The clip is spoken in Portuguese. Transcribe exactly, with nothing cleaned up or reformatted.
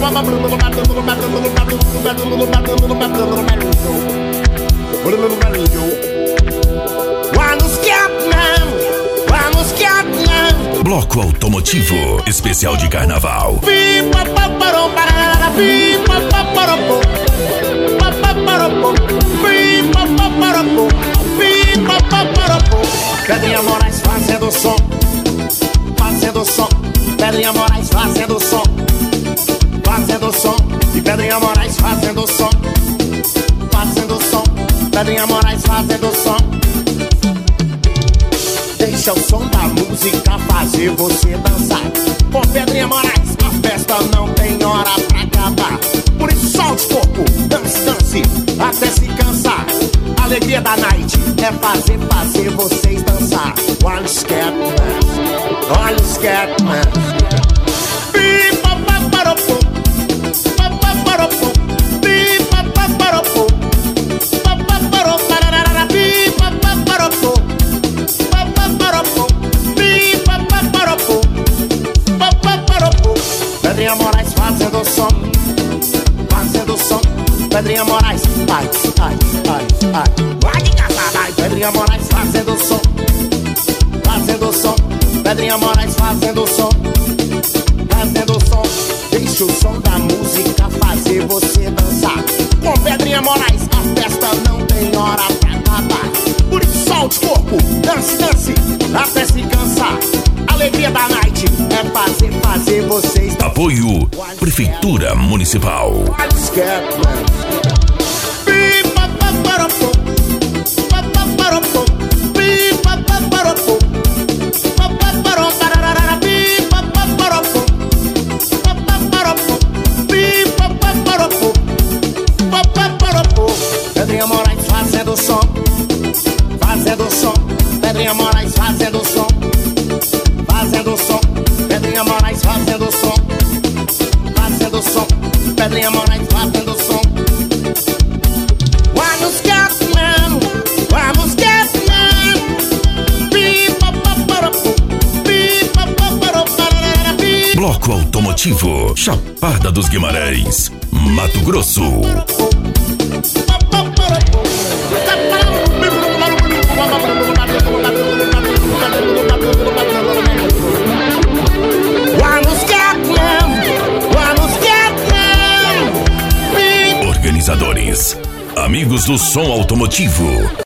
Bloco Automotivo, especial de carnaval. Pedrinha Moraes fazendo som, fazendo som. Pedrinha Moraes fazendo som, fazendo som. E Pedrinha Moraes fazendo som, fazendo som. Pedrinha Moraes fazendo som. Deixa o som da música fazer você dançar. Com Pedrinha Moraes, a festa não tem hora pra acabar. Por isso solte o corpo, dance, dance, até se cansar. A alegria da night é fazer, fazer vocês dançar. Olha o Scatman, olha o Scatman. Pedrinha Moraes fazendo som, fazendo som. Pedrinha Moraes, ai, ai, ai, ai. Vai de casa, vai. Pedrinha Moraes fazendo som, fazendo som. Pedrinha Moraes fazendo som, fazendo som. Deixa o som da música fazer você dançar. Com Pedrinha Moraes, a festa não tem hora pra acabar. Por isso solte o corpo, dance, dance, até se cansar. Alegria da night é fazer, fazer vocês. Apoio Prefeitura Municipal. Pedrinha Moraes fazendo som, fazendo som. Pedrinha Moraes fazendo som, fazendo som. Pedrinha Moraes fazendo som, fazendo som. Pedrinha Moraes fazendo som. Vamos Scatman, vamos Scatman. Bloco Automotivo, Chapada dos Guimarães, Mato Grosso. Organizadores, amigos do som automotivo.